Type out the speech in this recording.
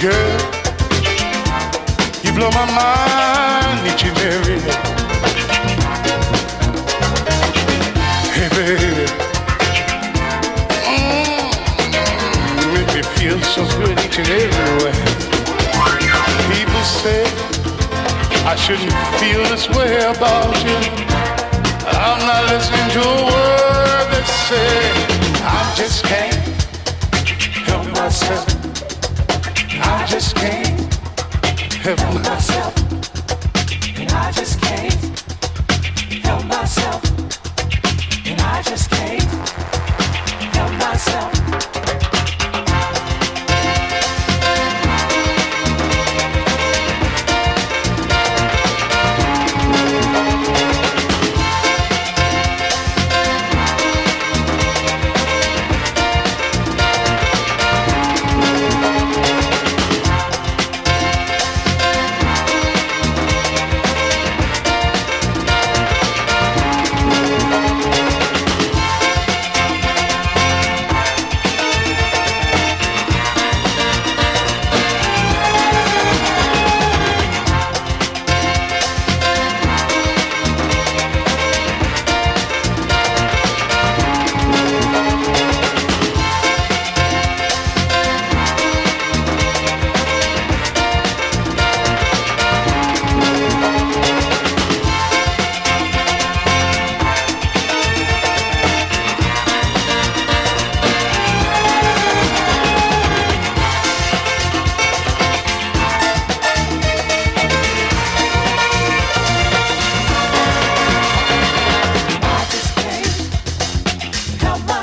Girl, you blow my mind each and every day. Hey baby, make me feel so good each and every way. People say I shouldn't feel this way about you. I'm not listening to a word that says I just can't help myself. I just can't help myself.